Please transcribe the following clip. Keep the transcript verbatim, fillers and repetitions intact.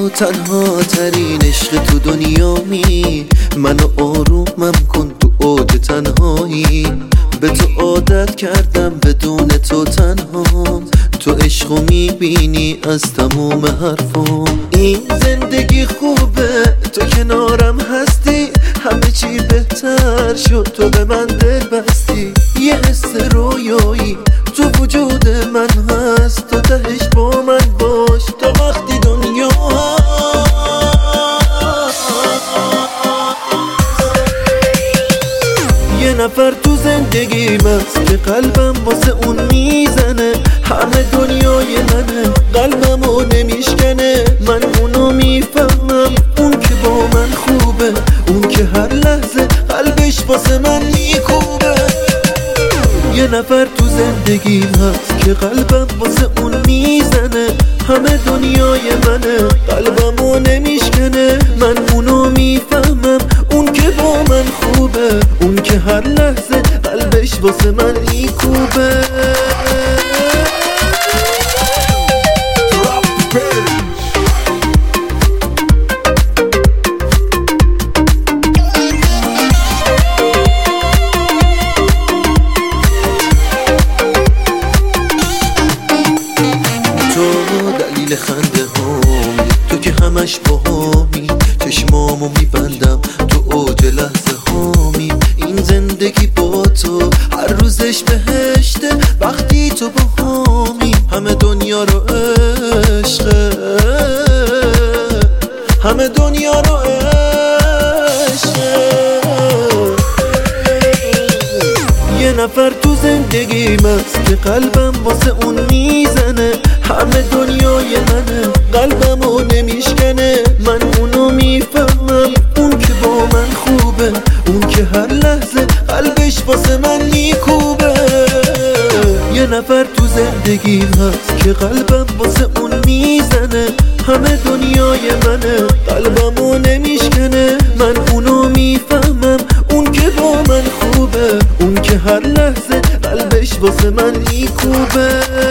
تنها ترین عشق تو دنیامی، منو آرومم کن تو اوج تنهایی. به تو عادت کردم بدون تو تنهام، تو عشقو میبینی از تموم حرفام. این زندگی خوبه تو کنارم هستی، همه چی بهتر شد تو به من دل بستی. یه حس رویایی تو وجود من هست، تو تهش با من باش تا وقتی دنیا یه نفر تو زندگیم هست که قلبم واسه اون میزنه. همه دنیای منه، قلبمو نمیشکنه. من اونو میفهمم، اون که با من خوبه، اون که هر لحظه قلبش واسه من میکوبه. یه نفر تو زندگیم هست که قلبم واسه اون میزنه. همه دنیای منه، قلبمو نمیشکنه. من اونو میفهمم، اون که با من خوبه، اون که هر لحظه قلبش واسه من میکوبه. دلیل خنده هامی، تو که همش باهامی. چشمامو میبندم تو اوج لحظه هامی. این زندگی با تو هر روزش بهشته، وقتی تو باهامی. همه دنیا رو عشقه، همه دنیا رو عشقه. یه نفر تو زندگیم هست که قلبم واسه اون میزنه. همه دنیای منه، قلبمو نمیشکنه. من اونو میفهمم، اون که با من خوبه، اون که هر لحظه قلبش واسه من میکوبه. یه نفر تو زندگیم هست که قلبم واسه اون میزنه. همه دنیای منه، قلبمو نمیشکنه. من اونو میفهمم، اون که با من خوبه، اون که هر لحظه قلبش واسه من میکوبه.